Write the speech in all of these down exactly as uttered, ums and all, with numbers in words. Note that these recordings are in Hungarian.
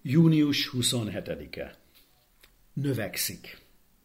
június huszonhetedike. Növekszik.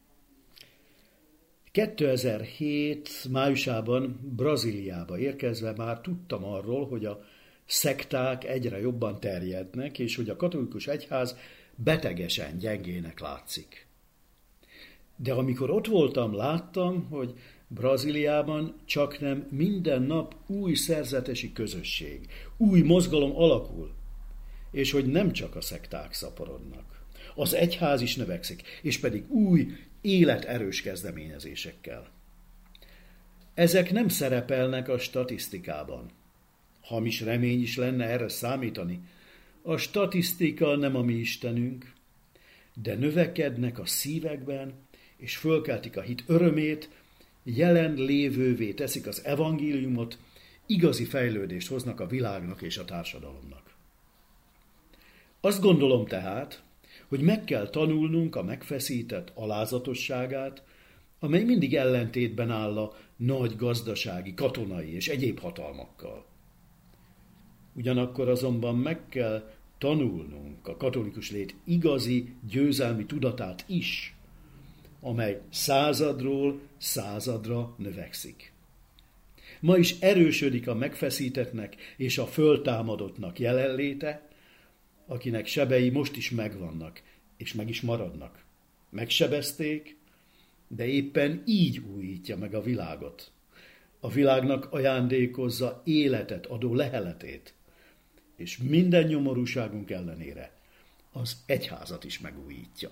kétezer-hét májusában Brazíliába érkezve már tudtam arról, hogy a szekták egyre jobban terjednek, és hogy a katolikus egyház betegesen gyengének látszik. De amikor ott voltam, láttam, hogy Brazíliában csaknem minden nap új szerzetesi közösség, új mozgalom alakul, és hogy nem csak a szekták szaporodnak. Az egyház is növekszik, és pedig új, életerős kezdeményezésekkel. Ezek nem szerepelnek a statisztikában. Hamis remény is lenne erre számítani. A statisztika nem a mi istenünk, de növekednek a szívekben, és fölkeltik a hit örömét, jelen lévővé teszik az evangéliumot, igazi fejlődést hoznak a világnak és a társadalomnak. Azt gondolom tehát, hogy meg kell tanulnunk a megfeszített alázatosságát, amely mindig ellentétben áll a nagy gazdasági, katonai és egyéb hatalmakkal. Ugyanakkor azonban meg kell tanulnunk a katolikus lét igazi győzelmi tudatát is, amely századról századra növekszik. Ma is erősödik a megfeszítettnek és a föltámadottnak jelenléte, akinek sebei most is megvannak, és meg is maradnak. Megsebezték, de éppen így újítja meg a világot. A világnak ajándékozza életet adó leheletét, és minden nyomorúságunk ellenére az egyházat is megújítja.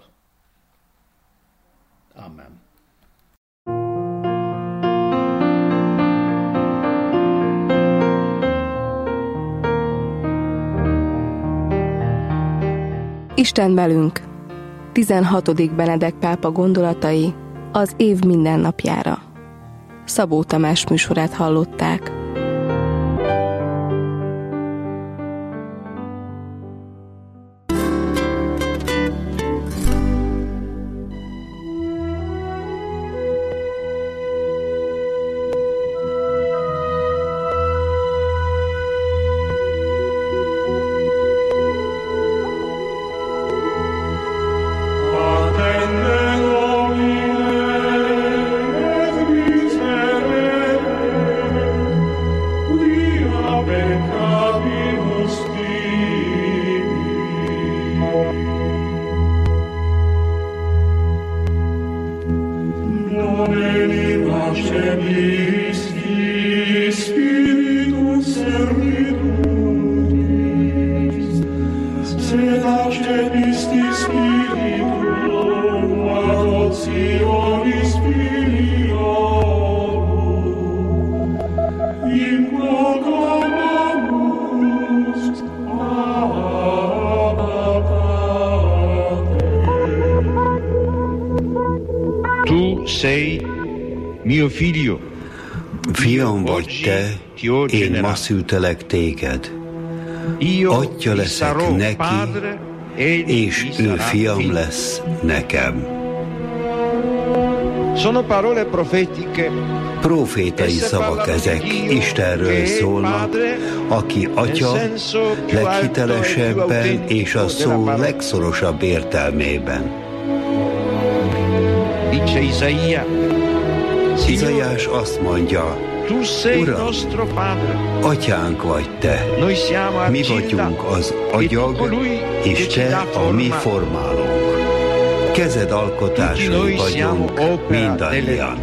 Amen. Isten velünk. tizenhatodik Benedek pápa gondolatai az év mindennapjára. Szabó Tamás műsorát hallották. Fiam vagy te, én ma szültelek téged. Atya leszek neki, és ő fiam lesz nekem. Profétai szavak ezek, Istenről szólnak, aki atya leghitelesebben és a szó legszorosabb értelmében. Izaiás azt mondja, Uram, atyánk vagy te, mi vagyunk az agyag, és te a mi formálónk. Kezed alkotásai vagyunk mindannyian.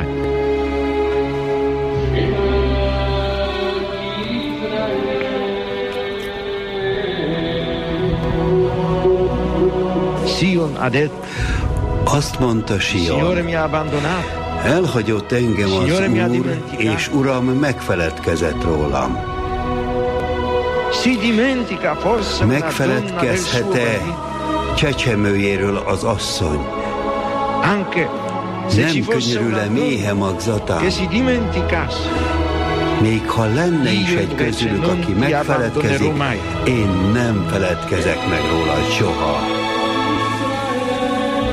Azt mondta Sion, elhagyott engem az Úr, és Uram megfeledkezett rólam. Megfeledkezhet-e csecsemőjéről az asszony? Nem könyörül-e méhe magzatán? Még ha lenne is egy közülük, aki megfeledkezik, én nem feledkezek meg róla soha.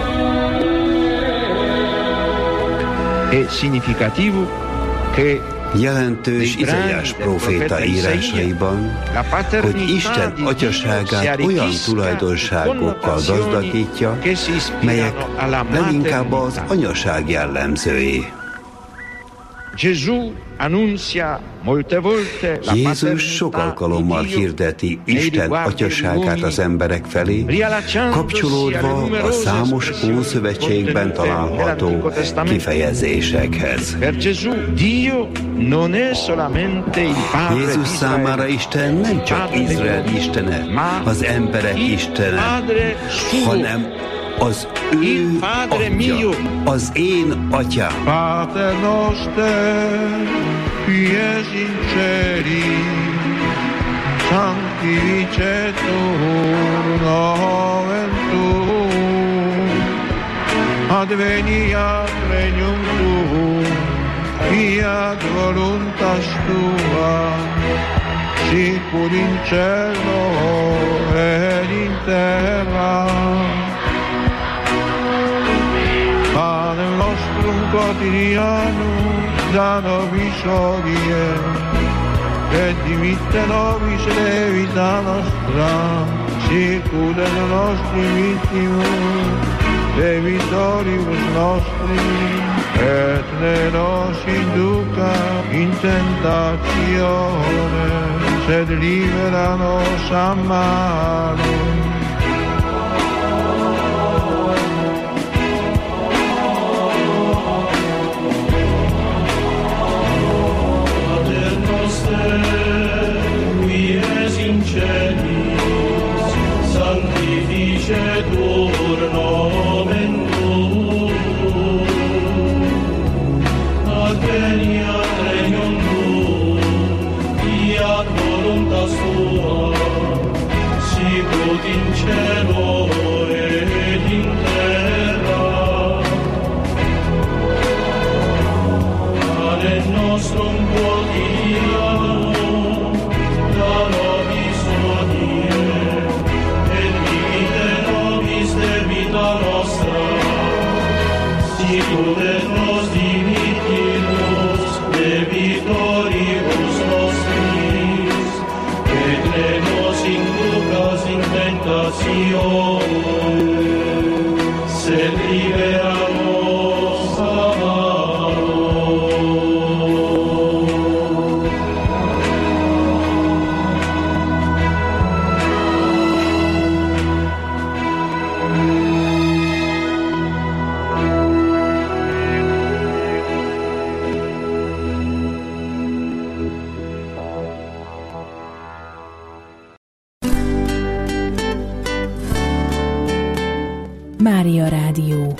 È significativo che Jelentős Izaiás próféta írásaiban, hogy Isten atyaságát olyan tulajdonságokkal gazdagítja, melyek leginkább az anyaság jellemzői. Jézus sok alkalommal hirdeti Isten atyaságát az emberek felé, kapcsolódva a számos Ószövetségben található kifejezésekhez. Jézus számára Isten nem csak Izrael istene, az emberek istene, hanem az ő atya, az én atyám. Pater noster, qui es in celi, sanctificetur nomen tuum, adveniat regnum tuum, fiat voluntas tua, sicur in cielo et in terra. Panem nostrum quotidianum da nobis hodie, et dimitte nobis debita nostra, sicur et nostri vittimus debitoribus nostri, et ne nos induca in tentatione, sed libera nos a malo. Sanctificetur nomen tuum, adveniat regnum tuum, fiat voluntas tua, sicut in cielo et in terra. Panem nostrum quotidianum da nobis hodie, debita nostra, sicur et nos dimittimus debitoribus nostris, et ne nos inducas in tentatione, sed libera nos a malo. Mária Rádió.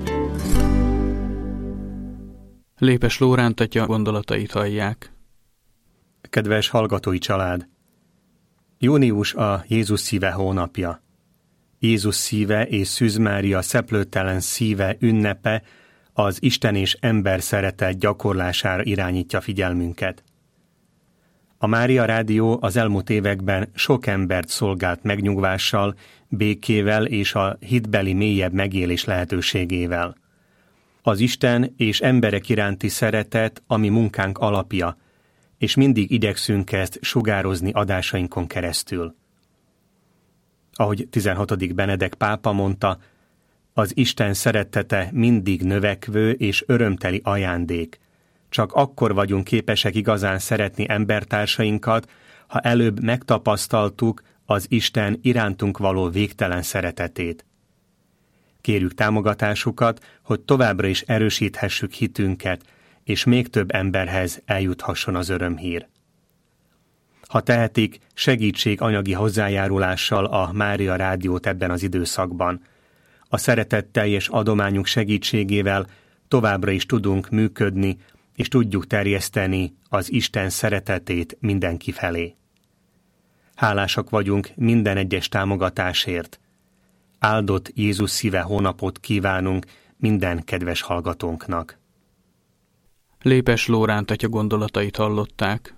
Lépes Lóránt atya gondolatait hallják. Kedves hallgatói család! Június a Jézus szíve hónapja. Jézus szíve és Szűz Mária szeplőtelen szíve ünnepe az Isten és ember szeretet gyakorlására irányítja figyelmünket. A Mária Rádió az elmúlt években sok embert szolgált megnyugvással, békével és a hitbeli mélyebb megélés lehetőségével. Az Isten és emberek iránti szeretet, ami munkánk alapja, és mindig igyekszünk ezt sugározni adásainkon keresztül. Ahogy tizenhatodik Benedek pápa mondta, az Isten szeretete mindig növekvő és örömteli ajándék. Csak akkor vagyunk képesek igazán szeretni embertársainkat, ha előbb megtapasztaltuk az Isten irántunk való végtelen szeretetét. Kérjük támogatásukat, hogy továbbra is erősíthessük hitünket, és még több emberhez eljuthasson az örömhír. Ha tehetik, segítség anyagi hozzájárulással a Mária Rádiót ebben az időszakban. A szeretetteljes adományunk segítségével továbbra is tudunk működni, és tudjuk terjeszteni az Isten szeretetét mindenki felé. Hálásak vagyunk minden egyes támogatásért. Áldott Jézus szíve hónapot kívánunk minden kedves hallgatónknak. Lépes Lóránt atya gondolatait hallották.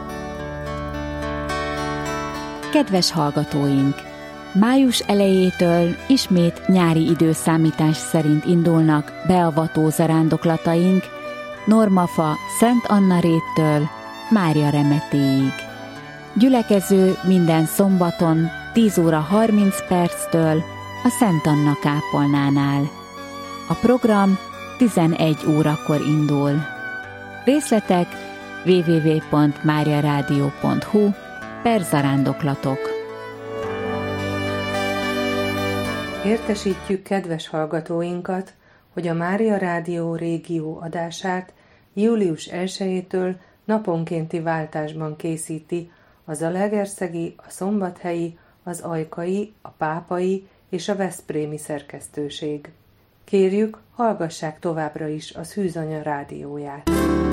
Kedves hallgatóink! Május elejétől ismét nyári időszámítás szerint indulnak beavató zarándoklataink, Normafa Szent Anna réttől Mária Remetéig. Gyülekező minden szombaton tíz óra harminc perctől a Szent Anna kápolnánál. A program tizenegy órakor indul. Részletek double-u double-u double-u pont mariaradio pont hu per zarándoklatok. Értesítjük kedves hallgatóinkat, hogy a Mária Rádió régió adását július elsejétől naponkénti váltásban készíti a zalaegerszegi, a szombathelyi, az ajkai, a pápai és a veszprémi szerkesztőség. Kérjük, hallgassák továbbra is a Szűzanya rádióját.